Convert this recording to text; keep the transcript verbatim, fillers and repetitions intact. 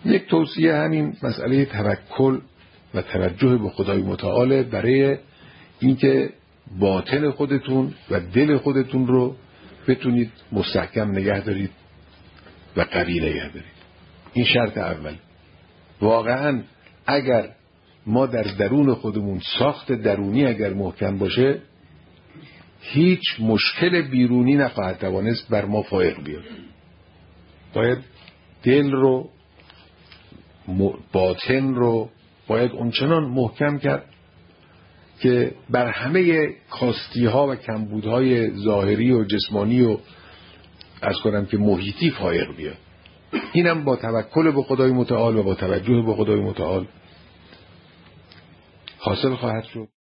یک توصیه همین مسئله توکل و توجه به خدای متعال برای اینکه باطن خودتون و دل خودتون رو بتونید مستحکم نگه دارید و قوی نگه دارید. این شرط اول. واقعا اگر ما در درون خودمون ساخت درونی اگر محکم باشه، هیچ مشکل بیرونی نخواهد توانست بر ما فائق بیاد. باید دل رو، باطن رو باید اونچنان محکم کرد که بر همه کاستی ها و کمبودهای ظاهری و جسمانی و از کنم که محیطی فائق بیاد. اینم با توکل به خدای متعال و با توجه به خدای متعال حاصل خواهد شد.